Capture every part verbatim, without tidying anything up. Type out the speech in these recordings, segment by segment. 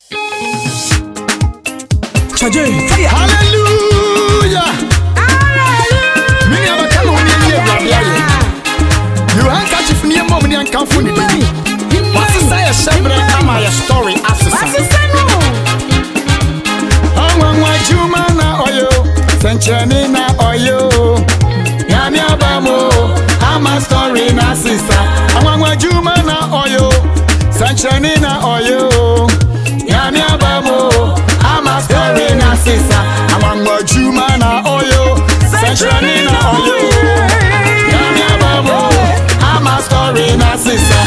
Hallelujah. Hallelujah. Many of us come on here. You handkerchief near mom and come for me. What's the say a shepherd and my story after I'm one way Jumana oyo, Sanchanina oyo. Yamia Bamo, I'm a story na sister. I'm one way Jumana oyo, Sanchanina oyo. Yamia Bamo, I'm a story na sister. I'm one way Jumana oyo, Sanchanina oyo. Yamia Bamo, I'm a story na sister.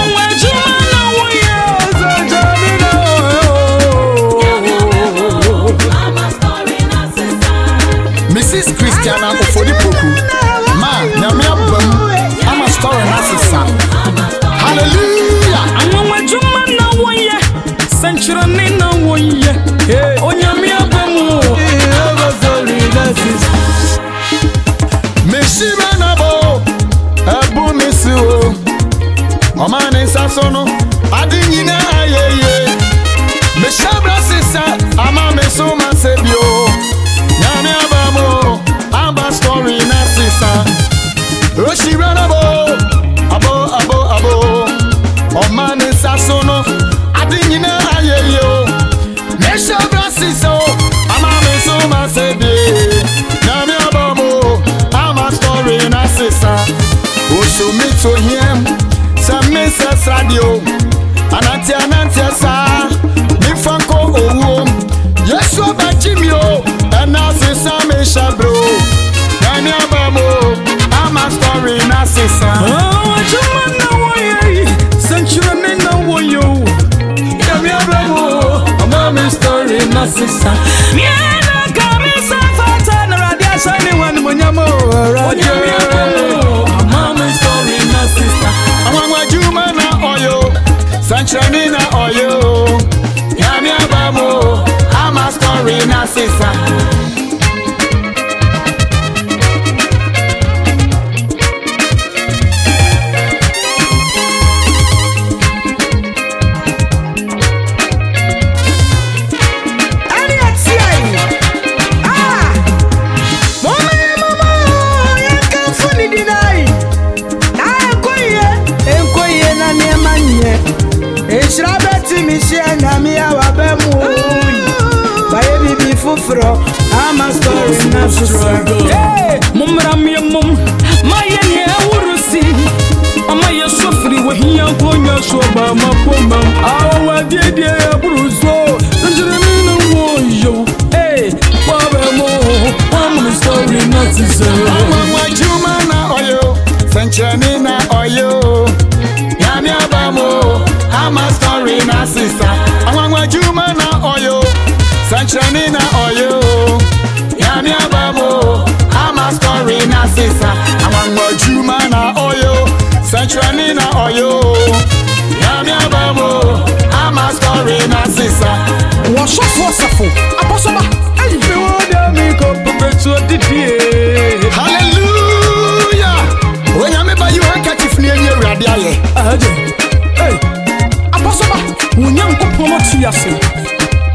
Missus Christiana Ofodipoku, ma, Namia Bum, I'm a story Nassisa. Hallelujah. I'm on my Juma now one year, Central Nina one year. Hey, on Yamia Bum, Meshimanabo, Abu Missu, Oman Sasono, Adinina, ye, Meshabra Sissa, Ama Mesoma Sebio. Amba story na sisa. Oshi ranabo, abo abo abo. Omane sasono, adinyina ayeyo. Nesha brasiso, ama meso masebe. Nami abamo, amba story na sisa. Osho mito hiem, sa mesa sadio. Anantia anantia sa, mifanko owo. Yesu abachimio. Sisa bro, Nani Abamo, I'm a story na sisa. Oh, Juma no way, Century no way you. Nani Abamo, I'm a story na sisa. Miana Kamisa Fatana Radia anyone Munyamo, Nani Abamo, I'm a story na sisa. I'm a Juma na oyo, Century na oyo. Nani Abamo, I'm a story na sisa. I'm a story na struggle. Hey, mumra mi mum, my ye urusi. Ama ye sofri we hiya konya shoba mapoma. Awa die die bruzo. Njere na wo yo. Hey, baba mo, I'm a story na struggle. Ama Juma na oyo, Sanchani na oyo. Yami abamo, I'm a story na sister. Ama Juma na oyo. Sanchani na oyo, Yami abamo, I'm a story na sisa. I'm a Juma na oyo, Sanchani na oyo, Yami abamo, I'm a story na sisa. Wash off wasafu, aposoma, hey, you want me go to the day. Hallelujah. When you me buy you handkerchief near your radio, hey, aposoma, when you go promote yourself.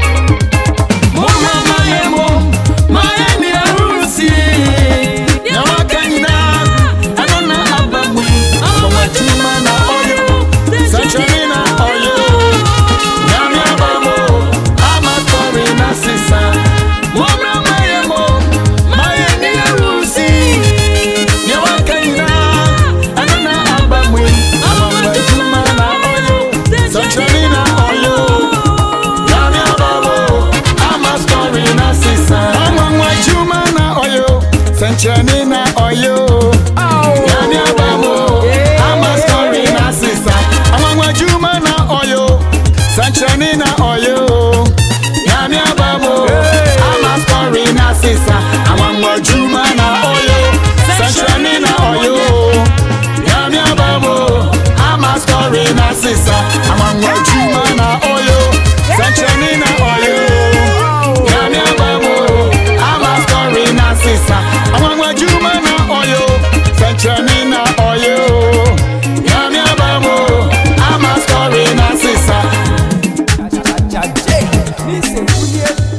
Sanchani na oyo, Yami abamo, I'm a story na sisa. I'm a Juma na oyo, Sanchani na oyo, Yami abamo, I'm a story na sisa. I'm a Juma na oyo, Sanchani na oyo, Yami abamo, I'm a story na sisa. I'm a Juma na oyo, Sanchani na oyo, Yami abamo, I'm a story na sisa. I'm Juma na oyo, Sanchani na oyo. Yami abamo, I'm a story na sisa. This is